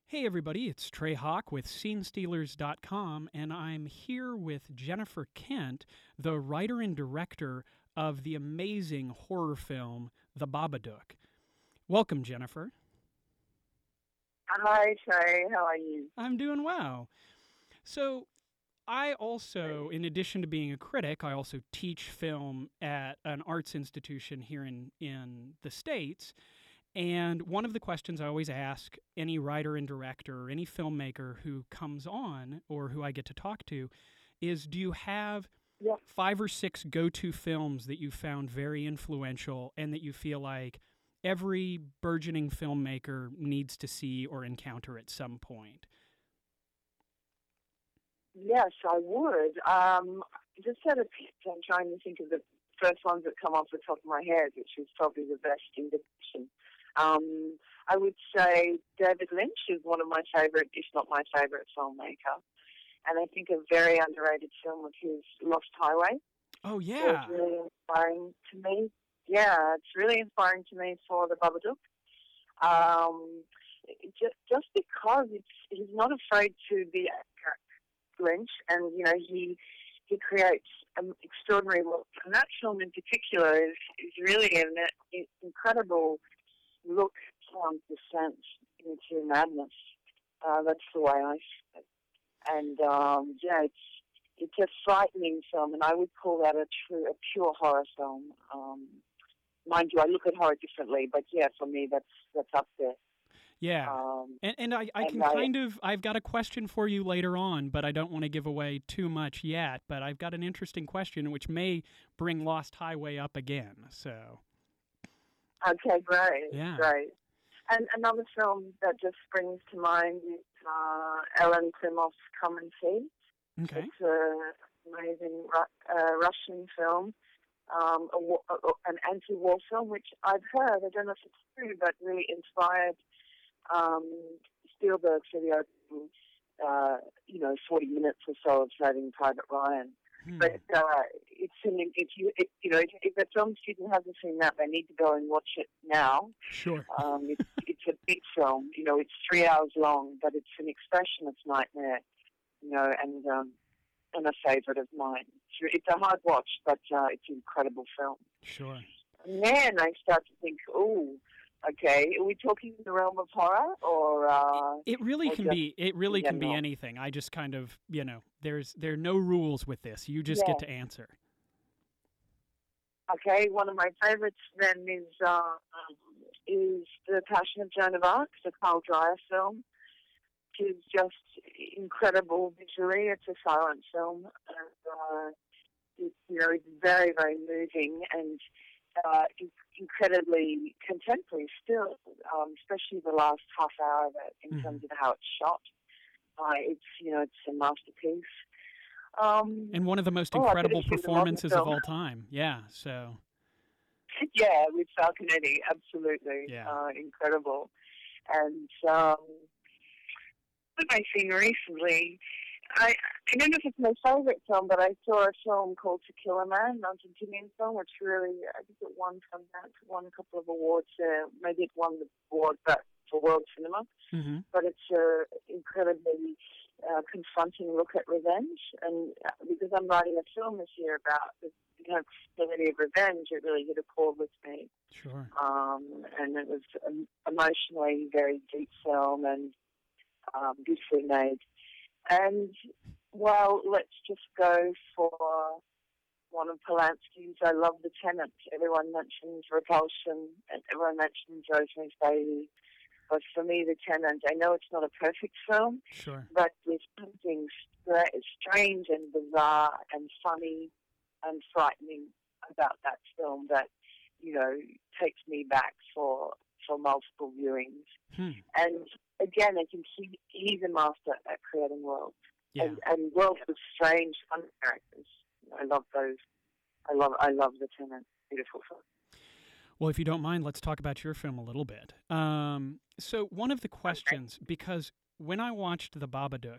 Hey everybody, it's Trey Hawk with SceneStealers.com, and I'm here with Jennifer Kent, the writer and director of the amazing horror film The Babadook. Welcome, Jennifer. Hi, Trey. How are you? I'm doing well. So, I also, in addition to being a critic, I also teach film at an arts institution here in the States. And one of the questions I always ask any writer and director or any filmmaker who comes on or who I get to talk to is, do you have Yeah. 5 or 6 go-to films that you found very influential and that you feel like every burgeoning filmmaker needs to see or encounter at some point? Yes, I would. Just had a pitch. I'm trying to think of the first ones that come off the top of my head, which is probably the best indication. I would say David Lynch is one of my favorite, if not my favorite filmmaker. And I think a very underrated film of his, Lost Highway, Oh, was yeah. really inspiring to me. Yeah, it's really inspiring to me for The Babadook. Just because he's not afraid to be Lynch, and he creates an extraordinary look. And that film in particular is really an incredible look from descent into madness. That's the way I see it. And it's a frightening film, and I would call that a pure horror film. Mind you, I look at horror differently, but yeah, for me, that's up there. Yeah. Um, And I and can I, kind of, I've got a question for you later on, but I don't want to give away too much yet. But I've got an interesting question which may bring Lost Highway up again. So, okay, great, yeah. great. And another film that just springs to mind is Ellen Klimov's Come and See. Okay. It's an amazing Russian film, an anti-war film, which I've heard, I don't know if it's true, but really inspired Spielberg for the opening, 40 minutes or so of Saving Private Ryan. But if the film student hasn't seen that, they need to go and watch it now. Sure. It's a big film. It's 3 hours long, but it's an expressionist nightmare. And a favorite of mine. It's a hard watch, but it's an incredible film. Sure. And then I start to think, okay, are we talking in the realm of horror, or It really or can just be. It really in can be general? anything. I just kind of, there are no rules with this. You just get Yeah. to answer. Okay, one of my favorites then is The Passion of Joan of Arc, the Carl Dreyer film. Which is just incredible visually. It's a silent film, and it's very, very moving and incredibly contemporary still, especially the last half hour of it in terms of how it's shot. It's a masterpiece. And one of the most I could incredible have seen the modern performances of film. all time. Yeah. So, Yeah, with Falconetti, absolutely, yeah. incredible. And what have I seen recently? I don't know if it's my favorite film, but I saw a film called To Kill a Man, an Argentinian film, which really, I think it won a couple of awards. Maybe it won the award for world cinema. Mm-hmm. But it's an incredibly confronting look at revenge. And because I'm writing a film this year about the possibility of revenge, it really hit a chord with me. Sure. And it was emotionally very deep film and beautifully made. And, well, let's just go for one of Polanski's. I love The Tenant. Everyone mentions Repulsion, and everyone mentions Rosemary's Baby. But for me, The Tenant, I know it's not a perfect film, Sure. but there's something strange and bizarre and funny and frightening about that film that, takes me back for multiple viewings. And again, I think he's a master at creating worlds. Yeah. And worlds with strange, fun characters. I love those. I love The Tenant. Beautiful film. Well, if you don't mind, let's talk about your film a little bit. So one of the questions, because when I watched The Babadook,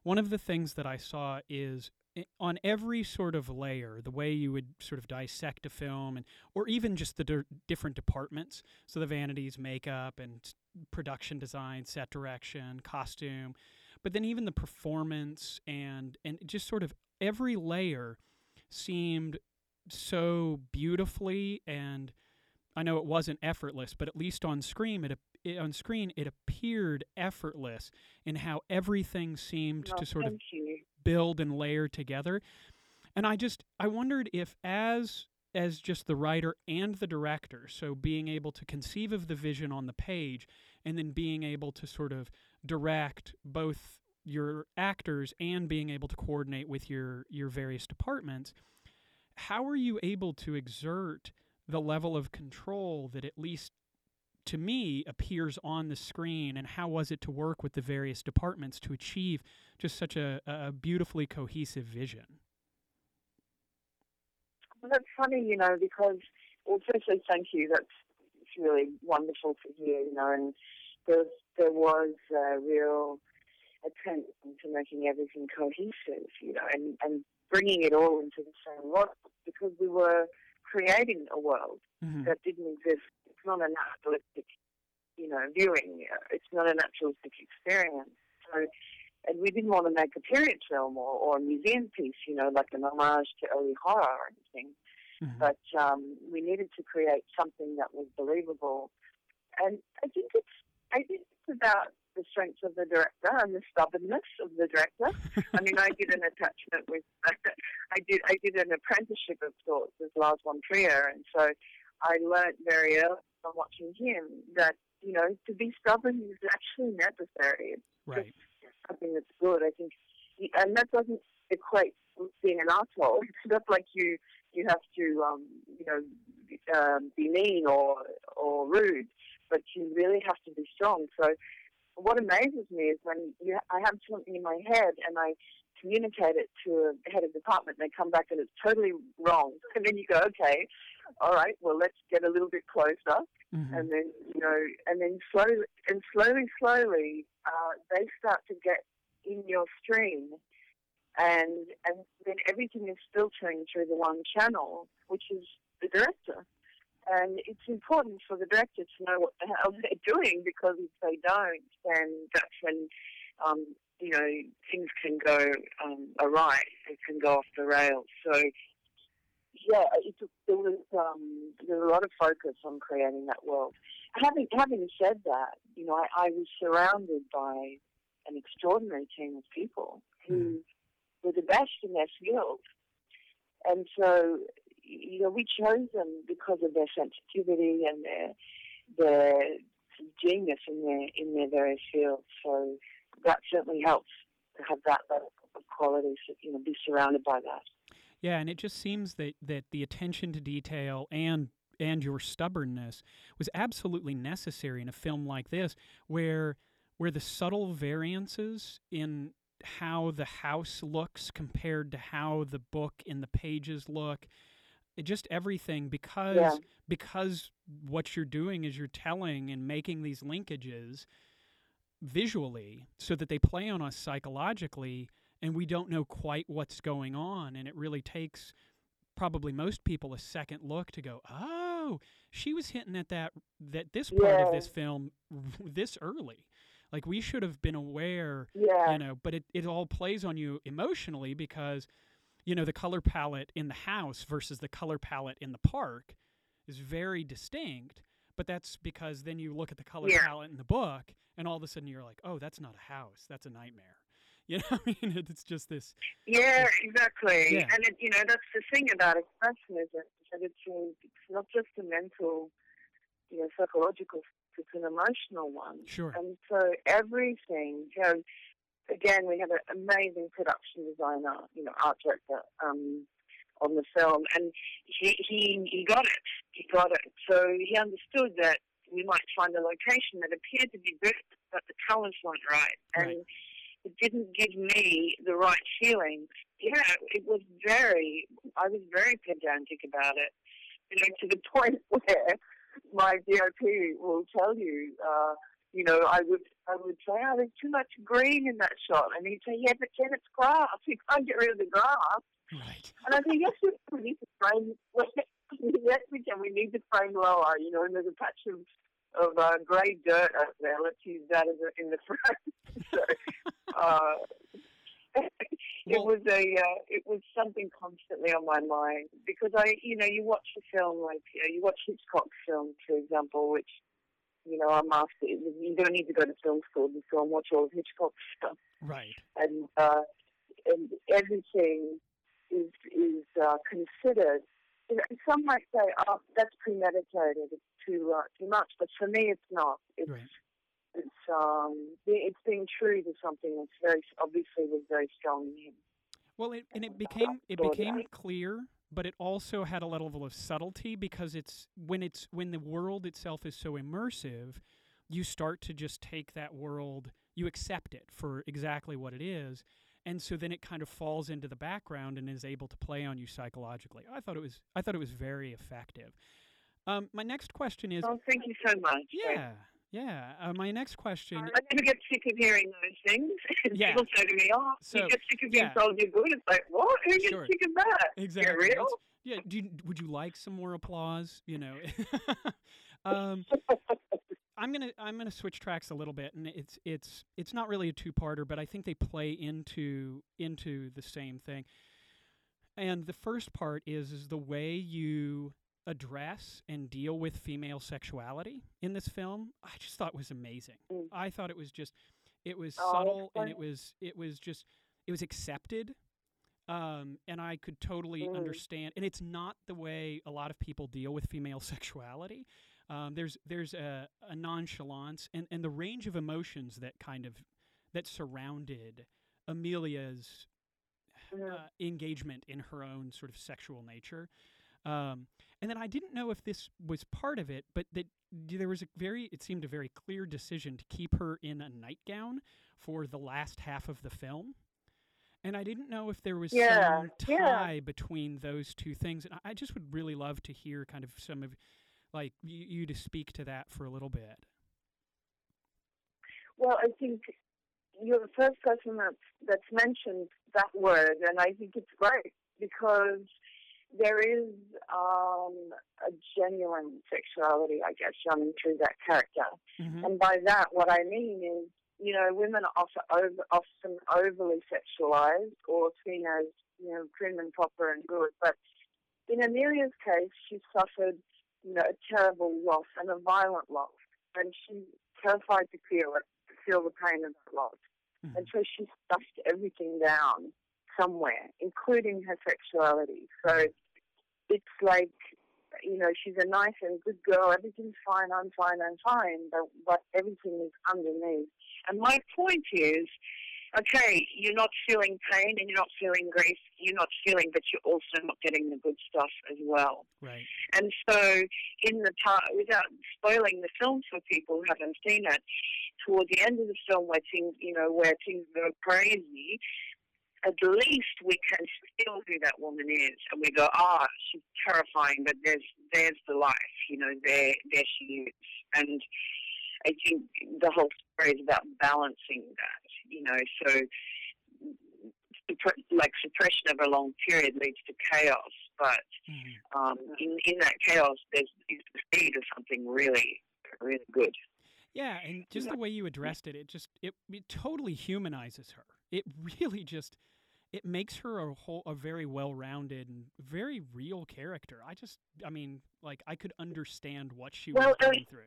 one of the things that I saw is on every sort of layer, the way you would sort of dissect a film, and or even just the different departments, so the vanities, makeup, and production design, set direction, costume, but then even the performance and just sort of every layer seemed so beautifully, and I know it wasn't effortless, but at least on screen it appeared effortless in how everything seemed to sort of build and layer together. And I wondered if as just the writer and the director, so being able to conceive of the vision on the page and then being able to sort of direct both your actors and being able to coordinate with your various departments, how are you able to exert the level of control that, at least to me, appears on the screen, and how was it to work with the various departments to achieve just such a beautifully cohesive vision? Well, that's funny, because, well, firstly, thank you. It's really wonderful to hear, and there was a real attempt to making everything cohesive, and bringing it all into the same world, because we were creating a world that didn't exist. It's not a naturalistic, viewing. It's not a naturalistic experience. So, and we didn't want to make a period film or a museum piece, like an homage to early horror or anything. But we needed to create something that was believable. And I think it's about the strength of the director and the stubbornness of the director. I mean, I did an attachment with, I did an apprenticeship of sorts with Lars von Trier, and so I learned very early from watching him that, to be stubborn is actually necessary. It's right. just something that's good, I think. And that doesn't equate with being an asshole. It's not like you have to, be mean or rude, but you really have to be strong. So what amazes me is when I have something in my head and I communicate it to a head of department, and they come back and it's totally wrong. And then you go, okay, all right, well, let's get a little bit closer. And then, and then slowly, they start to get in your stream. And then everything is filtering through the one channel, which is the director. And it's important for the director to know what the hell they're doing, because if they don't, then that's when, things can go awry. It can go off the rails. So, yeah, there was a lot of focus on creating that world. Having said that, I was surrounded by an extraordinary team of people who were the best in their field. And so, we chose them because of their sensitivity and their genius in their various fields. So that certainly helps to have that level of quality, be surrounded by that. Yeah, and it just seems that the attention to detail and your stubbornness was absolutely necessary in a film like this, where the subtle variances in how the house looks compared to how the book in the pages look, just everything, because what you're doing is you're telling and making these linkages visually so that they play on us psychologically, and we don't know quite what's going on, and it really takes probably most people a second look to go, oh, she was hinting at that this part of this film this early. Like, we should have been aware, but it all plays on you emotionally, because the color palette in the house versus the color palette in the park is very distinct, but that's because then you look at the color palette in the book, and all of a sudden you're like, oh, that's not a house, that's a nightmare. It's just this. Yeah, exactly. Yeah. And that's the thing about expressionism, that it's not just a mental, psychological, it's an emotional one. Sure. And so everything, again, we have an amazing production designer, art director on the film, and he got it. He got it. So he understood that we might find a location that appeared to be good, but the colours weren't right. And it didn't give me the right feeling. Yeah, I was very pedantic about it, to the point where my DOP will tell you, I would say, oh, there's too much green in that shot. And he'd say, yeah, but then it's grass. You can't get rid of the grass. Right. And I say, yes, we need to frame, yes, we can. We need to frame lower, and there's a patch of grey dirt up there. Let's use that in the frame. So, it was something constantly on my mind because you watch a film like, you watch Hitchcock's films, for example, which, I'm asked, you don't need to go to film school to go and watch all of Hitchcock's stuff. Right. And everything is considered. Some might say, oh, that's premeditated, it's too much, but for me it's not. It's being true to something that's very obviously was very strong in him. Well, it became clear, but it also had a level of subtlety because when the world itself is so immersive, you start to just take that world, you accept it for exactly what it is, and so then it kind of falls into the background and is able to play on you psychologically. I thought it was very effective. My next question is. Oh, thank you so much. Yeah. Yeah. My next question. I never get sick of hearing those things. Yeah. People say to me, "Oh, you get sick of being told you're good." It's like, what? Who gets sick of that? Exactly. You're real? Yeah. Would you like some more applause? I'm gonna switch tracks a little bit, and it's not really a two-parter, but I think they play into the same thing. And the first part is the way you address and deal with female sexuality in this film. I just thought was amazing. I thought it was subtle, and it was accepted, and I could totally understand. And it's not the way a lot of people deal with female sexuality. There's a nonchalance and the range of emotions that surrounded Amelia's engagement in her own sort of sexual nature. And then I didn't know if this was part of it, but that there was it seemed a very clear decision to keep her in a nightgown for the last half of the film. And I didn't know if there was some tie between those two things. And I just would really love to hear kind of some of, like, you to speak to that for a little bit. Well, I think you're the first person that's mentioned that word, and I think it's great because there is a genuine sexuality, I guess, running through that character. Mm-hmm. And by that, what I mean is, women are often overly sexualized or seen as, prim and proper and good. But in Amelia's case, she suffered, a terrible loss and a violent loss. And she's terrified to feel the pain of that loss. Mm-hmm. And so she stuffed everything down somewhere, including her sexuality. So it's like, she's a nice and good girl, everything's fine, I'm fine, but everything is underneath. And my point is, okay, you're not feeling pain and you're not feeling grief, but you're also not getting the good stuff as well. Right. And so without spoiling the film for people who haven't seen it, toward the end of the film where things go crazy, at least we can feel who that woman is, and we go, she's terrifying, but there's the life, there she is. And I think the whole story is about balancing that, so suppression of a long period leads to chaos, but in that chaos there's the seed of something really, really good. Yeah, and just the way you addressed it, it totally humanizes her. It really it makes her a very well-rounded and very real character. I could understand what she was going through.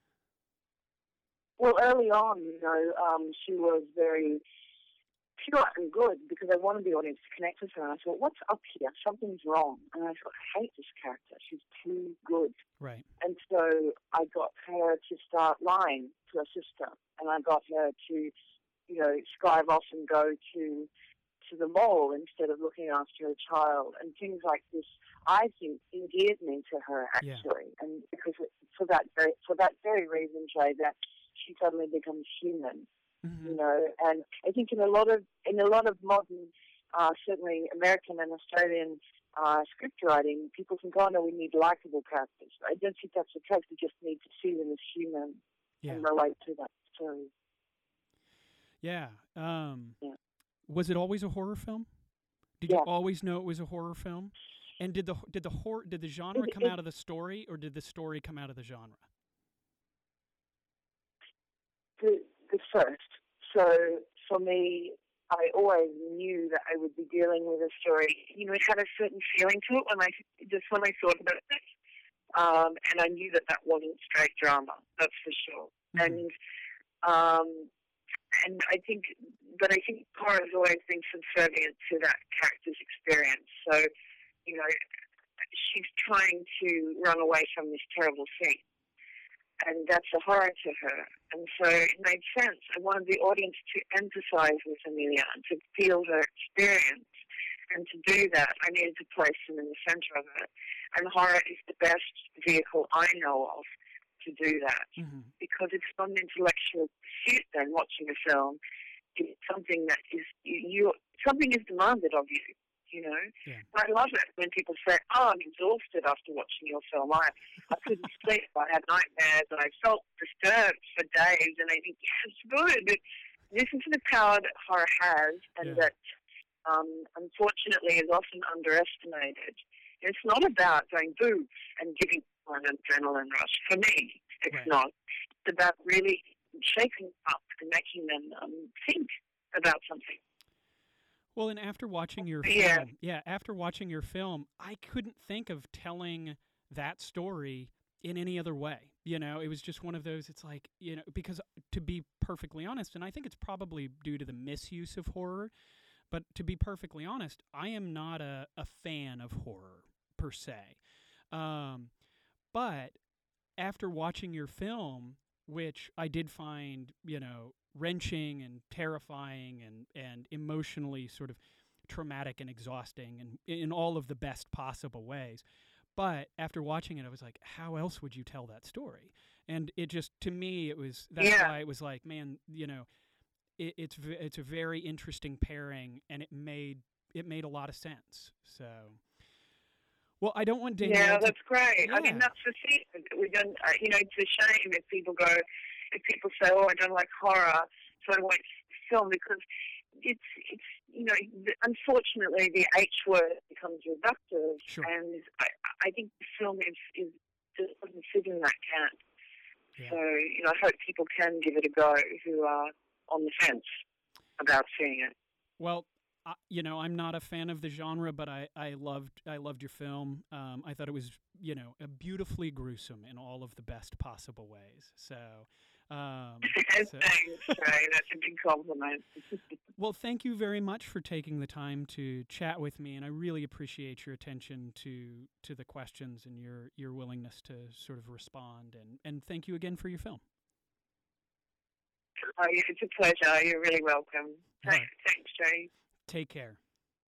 Well, early on, she was very pure and good because I wanted the audience to connect with her. And I thought, what's up here? Something's wrong. And I thought, I hate this character. She's too good. Right. And so I got her to start lying to her sister. And I got her to, strive off and go to the mall instead of looking after her child. And things like this, I think, endeared me to her, actually. Yeah. And because for that very reason, Jay, that she suddenly becomes human. Mm-hmm. And I think in a lot of modern, certainly American and Australian script writing, people think, oh no, we need likable characters. I don't think that's the case. We just need to see them as human. and relate to that story. Yeah. Yeah. Was it always a horror film? Did you always know it was a horror film? And did the genre come out of the story, or did the story come out of the genre? The first. So for me, I always knew that I would be dealing with a story. You know, it had a certain feeling to it when I thought about it. And I knew that wasn't straight drama, that's for sure. Mm-hmm. And I think horror has always been subservient to that character's experience. So, you know, she's trying to run away from this terrible thing, and that's a horror to her. And so it made sense. I wanted the audience to empathize with Amelia and to feel her experience. And to do that, I needed to place them in the center of it. And horror is the best vehicle I know of to do that. Mm-hmm. Because it's not an intellectual pursuit then, watching a film. It's something that is, something is demanded of you, you know. Yeah. I love it when people say, oh, I'm exhausted after watching your film. I couldn't sleep, I had nightmares, and I felt disturbed for days. And I think, yeah, it's good. This is the power that horror has, and that unfortunately is often underestimated. It's not about going boo and giving an adrenaline rush. For me, it's not. It's about really shaking up and making them think about something. Well, and after watching your film, I couldn't think of telling that story in any other way. You know, it was just one of those, it's like, you know, because to be perfectly honest, and I think it's probably due to the misuse of horror, but to be perfectly honest, I am not a fan of horror per se. But after watching your film, which I did find, you know, wrenching and terrifying and emotionally sort of traumatic and exhausting and in all of the best possible ways. But after watching it, I was like, how else would you tell that story? And it just, to me, that's why it was like, man, you know, it's a very interesting pairing, and it made a lot of sense. So, well, I don't want Danielle. Yeah, that's great. I mean, that's the thing. We don't. You know, it's a shame if people say, "Oh, I don't like horror, so I won't film," because it's you know, unfortunately, the H word becomes reductive, and I think the film is just doesn't fit in that camp. Yeah. So, you know, I hope people can give it a go who are on the fence about seeing it. Well, you know, I'm not a fan of the genre, but I loved your film. I thought it was, you know, beautifully gruesome in all of the best possible ways. So, thanks, Ray. That's a big compliment. Well, thank you very much for taking the time to chat with me, and I really appreciate your attention to the questions and your willingness to sort of respond. And thank you again for your film. Oh, it's a pleasure. You're really welcome. Thanks, Jay. Take care.